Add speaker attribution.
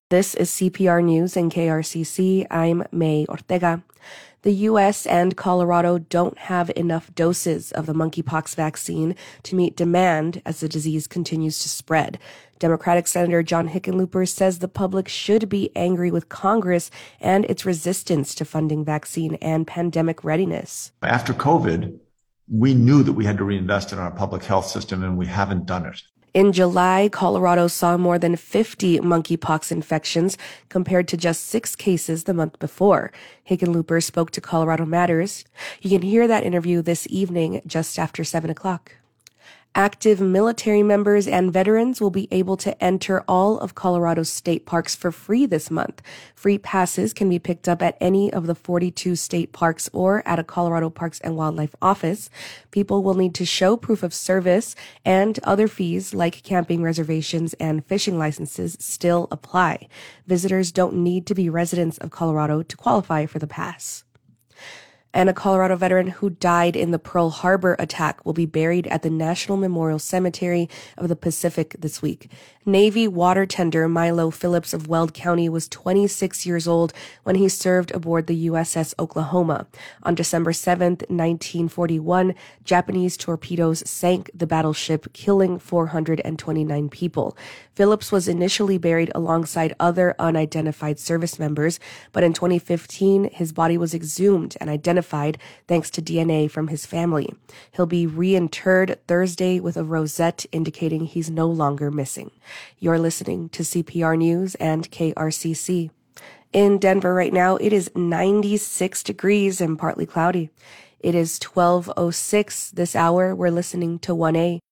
Speaker 1: This is CPR News and KRCC. I'm May Ortega. The U.S. and Colorado don't have enough doses of the monkeypox vaccine to meet demand as the disease continues to spread. Democratic Senator John Hickenlooper says the public should be angry with Congress and its resistance to funding vaccine and pandemic readiness.
Speaker 2: After COVID, we knew that we had to reinvest in our public health system, and we haven't done it.
Speaker 1: In July, Colorado saw more than 50 monkeypox infections compared to just 6 cases the month before. Hickenlooper spoke to Colorado Matters. You can hear that interview this evening just after 7 o'clock. Active military members and veterans will be able to enter all of Colorado's state parks for free this month. Free passes can be picked up at any of the 42 state parks or at a Colorado Parks and Wildlife office. People will need to show proof of service, and other fees like camping reservations and fishing licenses still apply. Visitors don't need to be residents of Colorado to qualify for the pass. And a Colorado veteran who died in the Pearl Harbor attack will be buried at the National Memorial Cemetery of the Pacific this week. Navy water tender Milo Phillips of Weld County was 26 years old when he served aboard the USS Oklahoma. On December 7th, 1941, Japanese torpedoes sank the battleship, killing 429 people. Phillips was initially buried alongside other unidentified service members, but in 2015, his body was exhumed and identified thanks to DNA from his family. He'll be reinterred Thursday with a rosette indicating he's no longer missing. You're listening to CPR News and KRCC. In Denver right now, it is 96 degrees and partly cloudy. It is 12:06 this hour. We're listening to 1A.